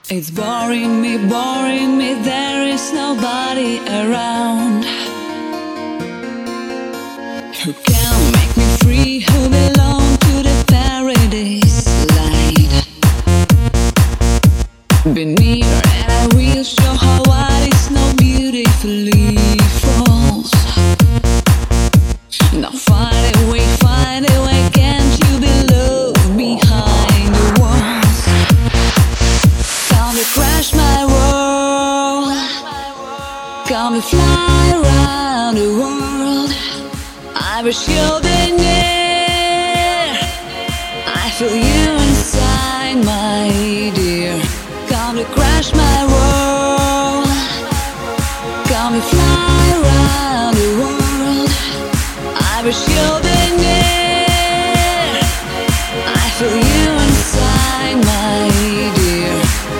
It's boring me, there is nobody around who can make me free, who belong to the paradise light. Be near and I will show how what is no beautifully false. Now find a way, can't you be loved behind the walls? Come and crash my world, come and fly around the world. I wish you'd be near, I feel you inside, my dear. Come and crash my world, come and fly around the world. I wish you'd be near, I feel you inside, my dear.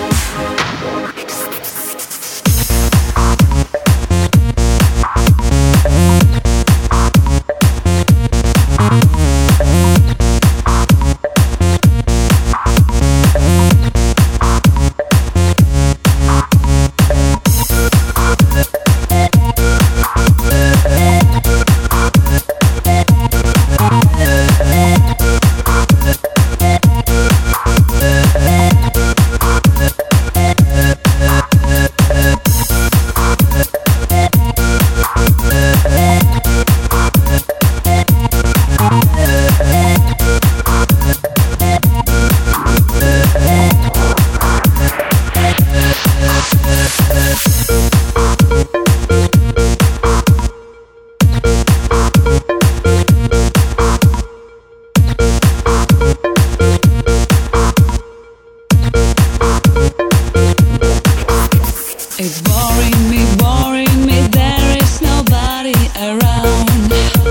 It's boring me, there is nobody around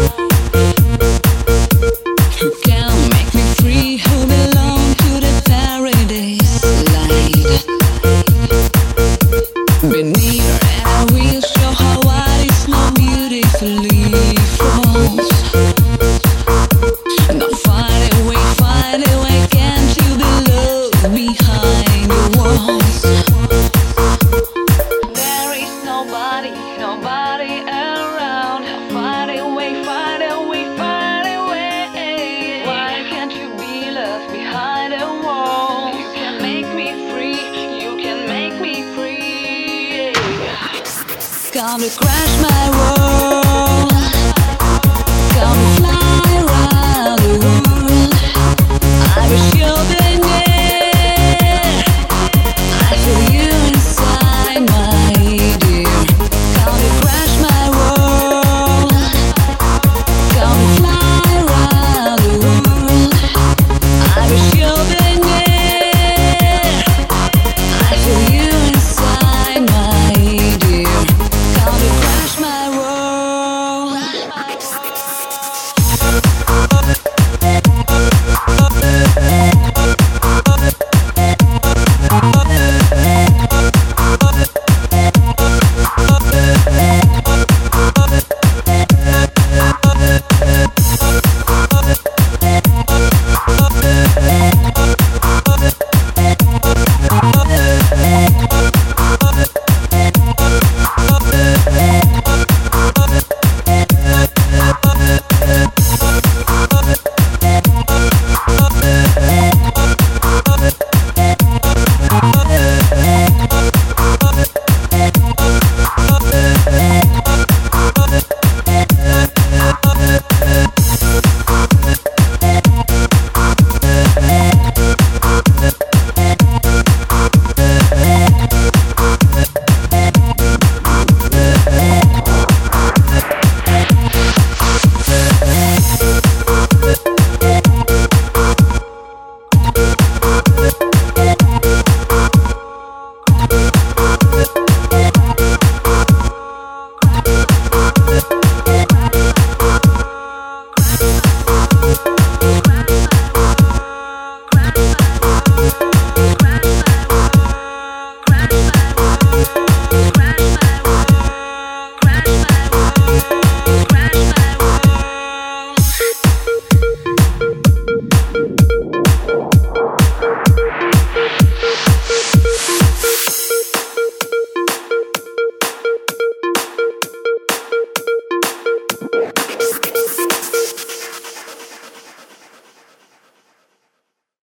who can make me free, who belong to the paradise light. Be near and I will show how what is not beautifully false. Now find a way, can't you be loved behind the walls? Nobody around. Find a way. Why can't you be left behind a wall? You can make me free, you can make me free. Come to crash my world.